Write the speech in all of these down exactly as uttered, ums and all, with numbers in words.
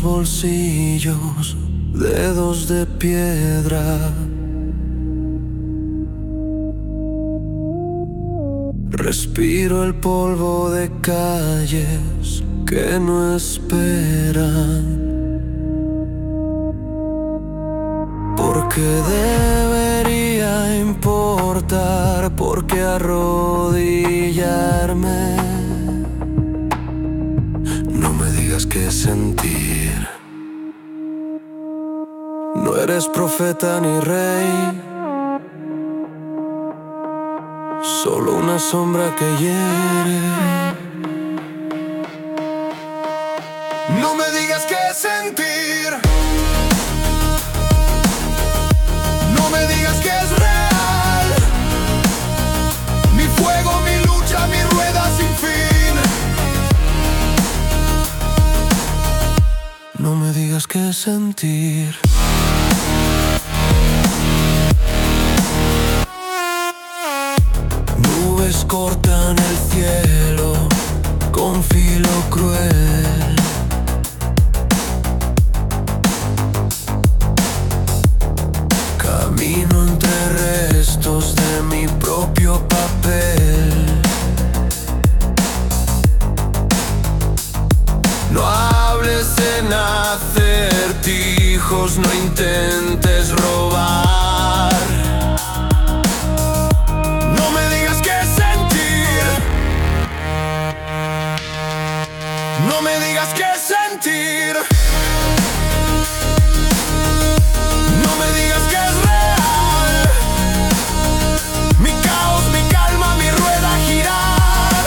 bolsillos, dedos de piedra. Respiro el polvo de calles que no esperan. Porque debería importar, porque arrodillarme. No me digas qué sentir. No eres profeta ni rey, solo una sombra que hiere. No me digas qué sentir. No me digas que es real. Mi fuego, mi lucha, mi rueda sin fin. No me digas qué sentir. Nubes cortan el cielo con filo cruel. Camino entre restos de mi propio papel. No hables en acertijos, no intentes robar. No me digas qué sentir. No me digas qué sentir. No me digas que es real. Mi caos, mi calma, mi rueda girar.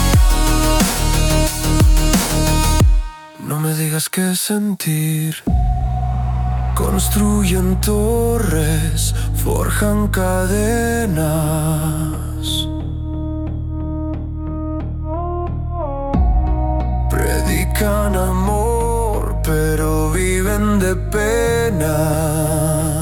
No me digas qué sentir. Construyen torres, forjan cadenas. Predican amor, pero viven de pena.